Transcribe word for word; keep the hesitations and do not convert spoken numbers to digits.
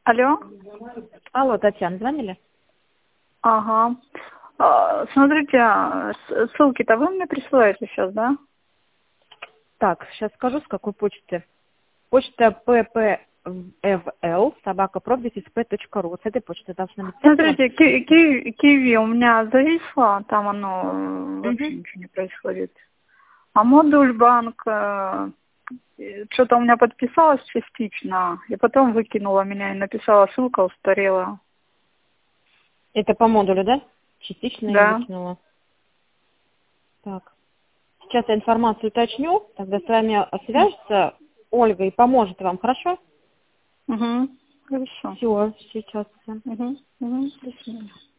Алло. Алло, Татьяна, звонили? Ага. А, смотрите, а, с- ссылки-то вы мне присылаете сейчас, да? Так, сейчас скажу, с какой почты. Почта ppfl собака пробдисп точка ру. С этой почты должна быть центра. Смотрите, ки- ки- киви у меня зависло, там оно э, вообще Угу. ничего не происходит. А модуль банк, э, что-то у меня подписалось частично, и потом выкинула меня и написала, ссылка устарела. Это по модулю, да? Частично я Да. выкинула. Так. Сейчас я информацию уточню, тогда с вами свяжется Ольга и поможет вам, хорошо? Угу. Хорошо. Все, сейчас. Угу. Угу. До свидания.